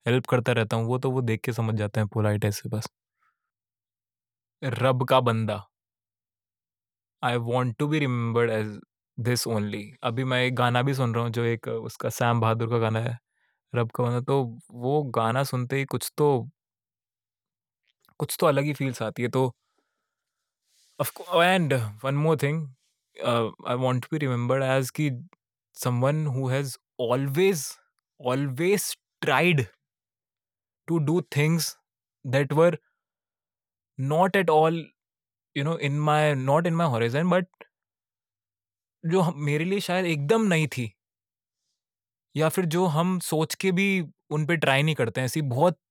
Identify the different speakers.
Speaker 1: Help करता रहता हूँ, वो देख के समझ जाते हैं पोलाइट ऐसे बस। रब का बंदा, I want to be remembered as this only. अभी मैं एक गाना भी सुन रहा हूँ जो एक उसका सैम बहादुर का गाना है, रब का बंदा। तो वो गाना सुनते ही कुछ तो अलग ही फील्स आती है। तो and one more thing, I want to be remembered as कि someone who has always always tried to do things that were not at all, in my not in my horizon, but जो मेरे लिए शायद एकदम नहीं थी, या फिर जो हम सोच के भी उन पे ट्राई नहीं करते हैं। ऐसी बहुत